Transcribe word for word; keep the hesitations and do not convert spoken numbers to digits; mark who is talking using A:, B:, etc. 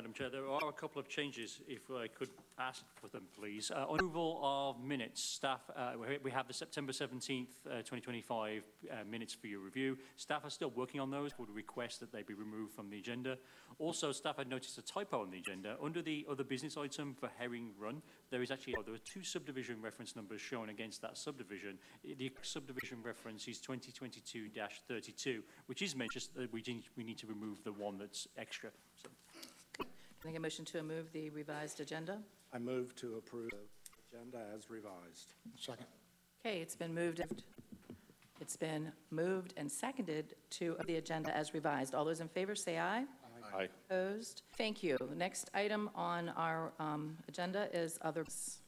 A: Madam Chair. There are a couple of changes, if I could ask for them, please. Uh, on approval of minutes, staff, uh, we have the September seventeenth, uh, twenty twenty-five uh, minutes for your review. Staff are still working on those. Would request that they be removed from the agenda. Also, staff had noticed a typo on the agenda. Under the other business item for Herring Run, there is actually, oh, there are two subdivision reference numbers shown against that subdivision. The subdivision reference is twenty twenty-two dash thirty-two, which is meant just that we, we need to remove the one that's extra. So.
B: Can I get a motion to move the revised agenda?
C: I move to approve the agenda as revised.
D: Second.
B: Okay, it's been moved. It's been moved and seconded to the agenda as revised. All those in favor say aye.
D: Aye.
B: Opposed? Thank you. The next item on our um, agenda is others.